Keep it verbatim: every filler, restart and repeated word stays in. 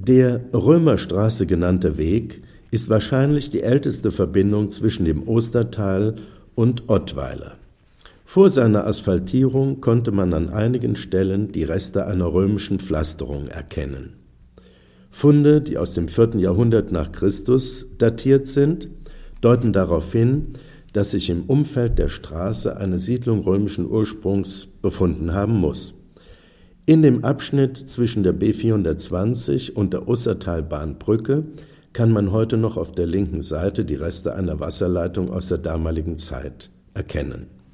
Der Römerstraße genannte Weg ist wahrscheinlich die älteste Verbindung zwischen dem Ostertal und Ottweiler. Vor seiner Asphaltierung konnte man an einigen Stellen die Reste einer römischen Pflasterung erkennen. Funde, die aus dem vierten Jahrhundert nach Christus datiert sind, deuten darauf hin, dass sich im Umfeld der Straße eine Siedlung römischen Ursprungs befunden haben muss. In dem Abschnitt zwischen der B vierhundertzwanzig und der Ostertalbahnbrücke kann man heute noch auf der linken Seite die Reste einer Wasserleitung aus der damaligen Zeit erkennen.